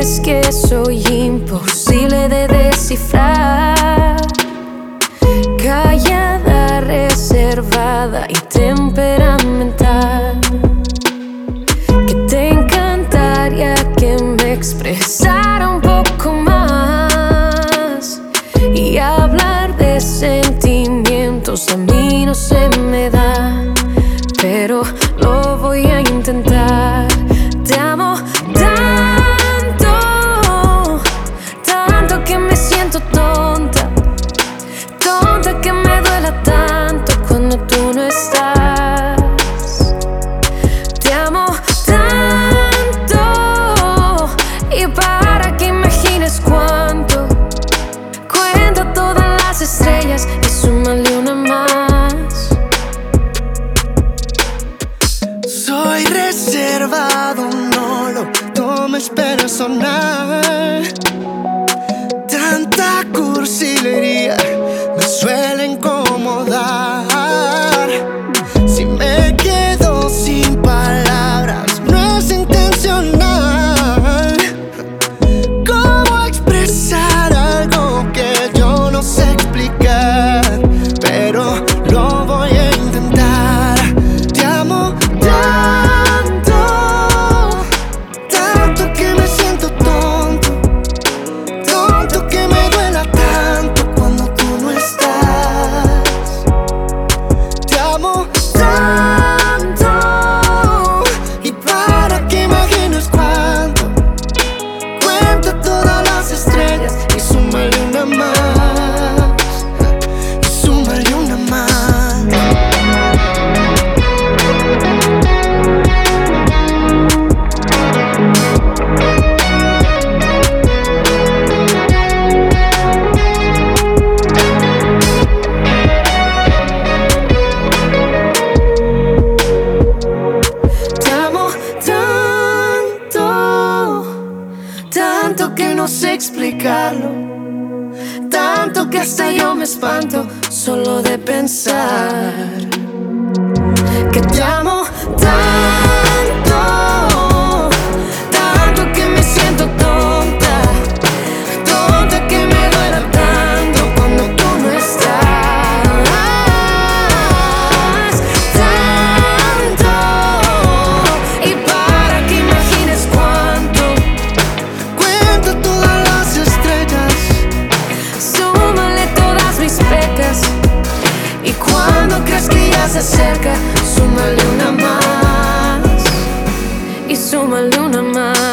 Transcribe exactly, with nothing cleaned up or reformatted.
dices que soy imposible de descifrar, callada, reservada y temperamental, que te encantaría que me expresara un poco más, y hablar de sentimientos a mí no se me da, pero lo voy a intentar. Te amo tanto, tanto que me siento tonta, tonta que me duela tanto cuando tú no estás. Te amo tanto, y para que imagines cuánto, cuenta todas las estrellas y súmale una más. Soy reservado, no lo tomes personal. Tanta cursilería me suele incomodar. Si me quedo sin palabras, no es intencional. ¿Cómo expresar algo que yo no sé explicar? Pero lo voy a intentar. Te amo tanto, tanto que me siento tonto, tonto que me duela tanto cuando tú no estás. Te amo tanto, y para que imagines cuánto, cuenta todas las estrellas y súmale una más, y súmale una más. Te amo tanto, tanto que no sé explicarlo, tanto que hasta yo me espanto solo de pensar que te amo tanto, tanto que me siento tonta, tonta que me duela tanto cuando tú no estás, tanto, y para que imagines cuánto, Cuenta todas las estrellas, súmale todas mis pecas, y cuando creas que ya se acerca, súmale una más, y súmale una más.